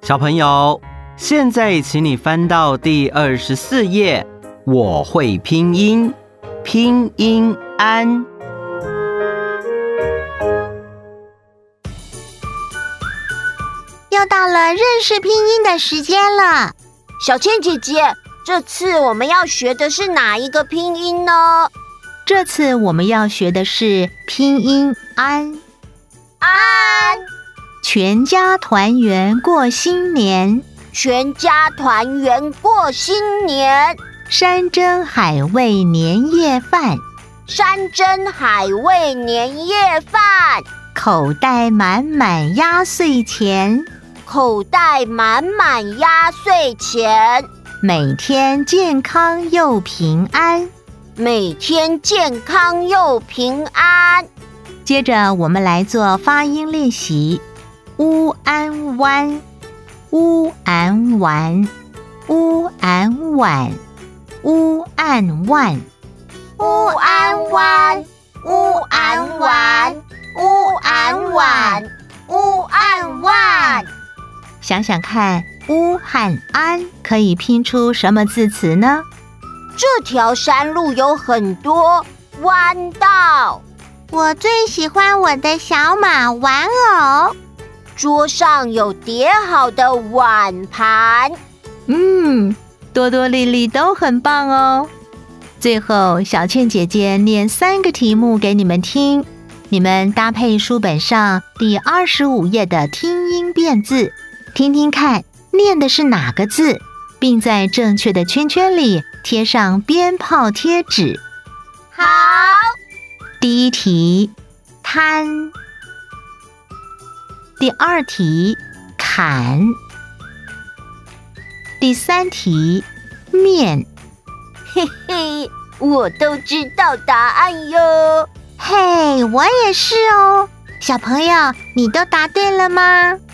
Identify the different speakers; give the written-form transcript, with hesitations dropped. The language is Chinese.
Speaker 1: 小朋友，现在请你翻到第24页，我会拼音，拼音安。
Speaker 2: 又到了认识拼音的时间了。
Speaker 3: 小倩姐姐，这次我们要学的是哪一个拼音呢？
Speaker 2: 这次我们要学的是拼音安。
Speaker 3: 安，
Speaker 2: 全家团圆过新年，
Speaker 3: 全家团圆过新年，
Speaker 2: 山珍海味年夜饭，
Speaker 3: 山珍海味年夜饭，
Speaker 2: 口袋满满压岁钱，
Speaker 3: 口袋满满压岁钱，
Speaker 2: 每天健康又平安，
Speaker 3: 每天健康又平安。
Speaker 2: 接着我们来做发音练习。乌安湾，乌安丸，乌安碗，乌安万，
Speaker 3: 乌安湾，乌安丸，乌安碗，乌安万。
Speaker 2: 想想看，乌和安可以拼出什么字词呢？
Speaker 3: 这条山路有很多弯道。
Speaker 2: 我最喜欢我的小马玩偶。
Speaker 3: 桌上有叠好的碗盘。
Speaker 2: 多多丽丽都很棒哦。最后，小倩姐姐念3个题目给你们听，你们搭配书本上第25页的听音辨字，听听看念的是哪个字，并在正确的圈圈里贴上鞭炮贴纸。
Speaker 3: 好。
Speaker 2: 第一题，摊。第2题，砍。第3题，面。
Speaker 3: 嘿嘿，我都知道答案哟。
Speaker 2: 嘿，我也是哦。小朋友，你都答对了吗？